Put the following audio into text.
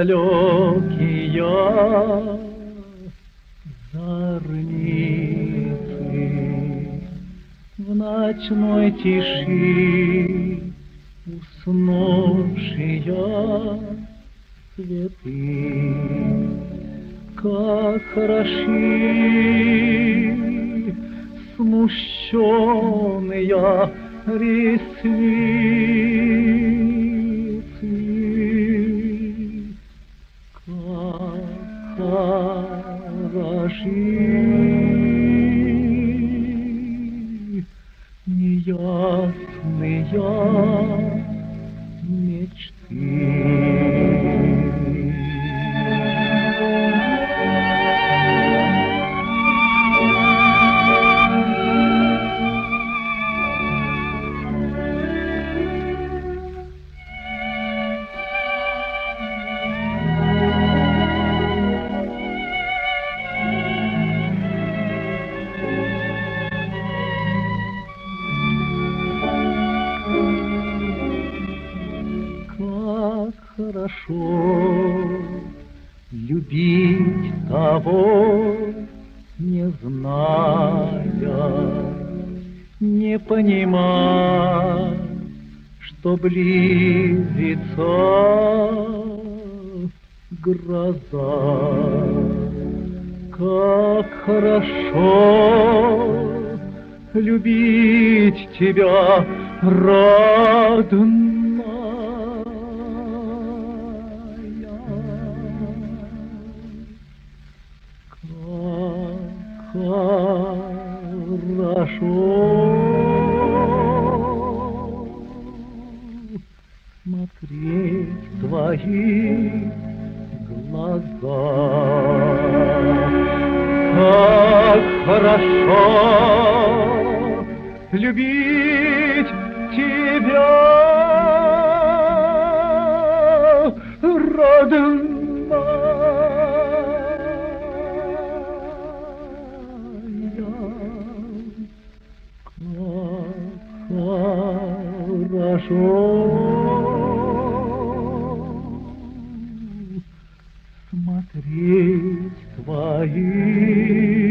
далекие зорницы в ночной тиши уснувшие цветы, как хороши смущенные ресницы, как хороши неясные мечты. Как хорошо любить того, не зная, не понимая, что близится гроза. Как хорошо любить тебя, родная. Хорошо смотреть в твои глаза, как хорошо любить тебя, родная. Хорошо смотреть твои